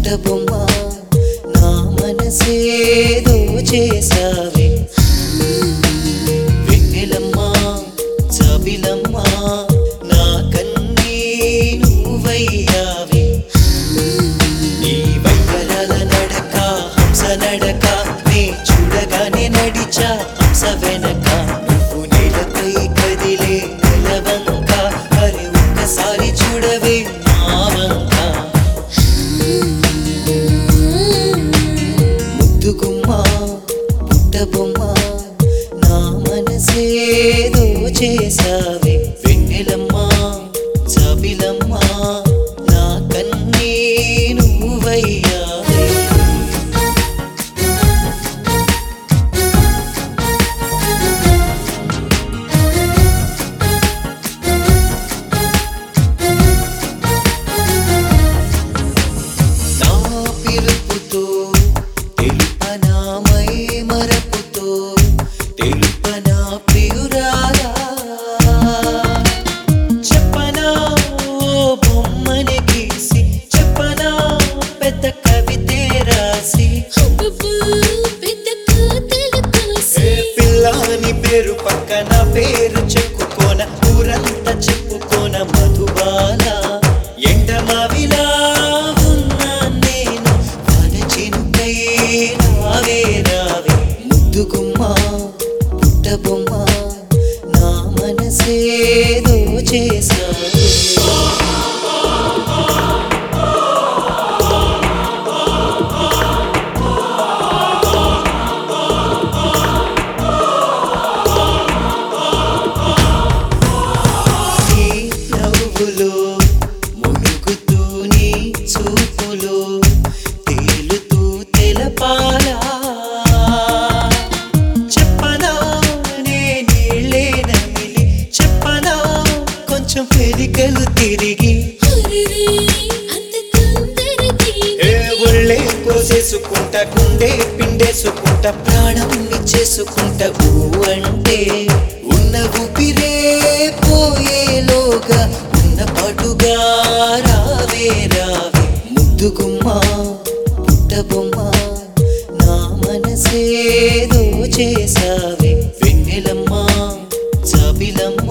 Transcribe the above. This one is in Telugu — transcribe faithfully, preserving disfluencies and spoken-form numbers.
పుట్టబొమ్మ నా మనసేదో చేసావే వెన్నెలమ్మ జాబిలమ్మ నా కన్నీ నువ్వయ్యావే నీ వైవరాల నడక హంస నడక నే చూడగానే నడిచా హంస వెనక నువ్వు నేలపై కదిలే నెలవంక మరి ఒక్కసారి చూడవే నా వంక ముద్దుగుమ్మ పుట్టబొమ్మ నా మనసేదో చేసావే వెన్నెలమ్మ జాబిలమ్మ నా కన్నీ నువ్వయ్యావే నా పిలుపుతో తెలుపనా మై మరపుతో తెలుపనా ప్రియురాలా చెప్పనా ఓ బొమ్మని గీసి చెప్పనా పెద్ద కవితే రాసి ఏ పిల్లాని పేరు పక్కన పేరు చెప్పుకోన ఊరంతా చెప్పుకోన మధుబాల ఎండమావిలా ఉన్నా నేను వనచినుకై రావే రావే ముద్దుగుమ్మ పుట్టబొమ్మ నా మనసేదో చేసావే నీ నవ్వులో మునుగుతూ నీ చూపులో తేలుతూ తెలపాలా చెప్పనా నే నీళ్ళే నమిలి చెప్పనా కొంచెం పెరికలు తిరిగి ఏ ఒళ్ళే కోసేసుకుంటా గుండె పిండేసుకుంటా ప్రాణం ఇచ్చేసుకుంటా ఊ అంటే ఉన్న ఊపిరే పోయేలోగా ఉన్న పాటుగా రావే రావే ముద్దుగుమ్మ పుట్టబొమ్మ నా మనసేదో చేసావే వెన్నెలమ్మ జాబిలమ్మ